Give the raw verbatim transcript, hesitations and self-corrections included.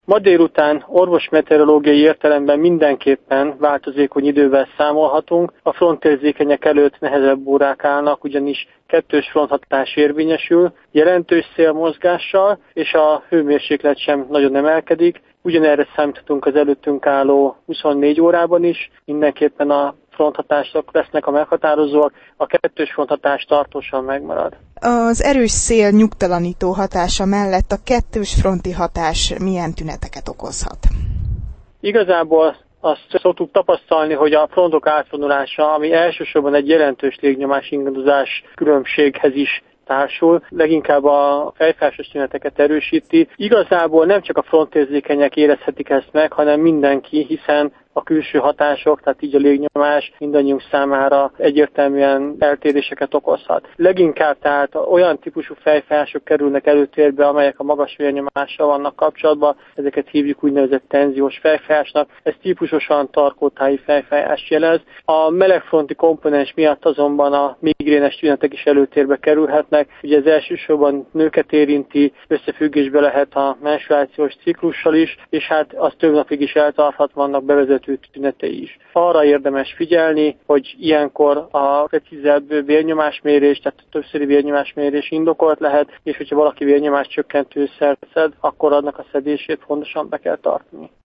Ma délután orvosmeteorológiai értelemben mindenképpen változékony idővel számolhatunk. A frontérzékenyek előtt nehezebb órák állnak, ugyanis kettős fronthatás érvényesül, jelentős szélmozgással, és a hőmérséklet sem nagyon emelkedik. Ugyanerre számíthatunk az előttünk álló huszonnégy órában is, mindenképpen a fronthatások lesznek a meghatározóak, a kettős fronthatás tartósan megmarad. Az erős szél nyugtalanító hatása mellett a kettős fronti hatás milyen tüneteket okozhat? Igazából azt szoktuk tapasztalni, hogy a frontok átvonulása, ami elsősorban egy jelentős légnyomás ingadozás különbséghez is társul, leginkább a fejfájásos tüneteket erősíti. Igazából nem csak a frontérzékenyek érezhetik ezt meg, hanem mindenki, hiszen a külső hatások, tehát így a légnyomás mindannyiunk számára egyértelműen eltéréseket okozhat. Leginkább tehát olyan típusú fejfájások kerülnek előtérbe, amelyek a magas vérnyomással vannak kapcsolatban, ezeket hívjuk úgynevezett tenziós fejfájásnak, ez típusosan tarkótáji fejfájást jelez. A melegfronti komponens miatt azonban a migrénes tünetek is előtérbe kerülhetnek, ugye ez elsősorban nőket érinti, összefüggésbe lehet a menstruációs ciklussal is, és hát az több napig is eltarthat, vannak bevezető tünetei is. Arra érdemes figyelni, hogy ilyenkor a precízebb vérnyomásmérés, tehát többszöri vérnyomásmérés indokolt lehet, és hogyha valaki vérnyomás csökkentő szert szed, akkor annak a szedését fontosan be kell tartani.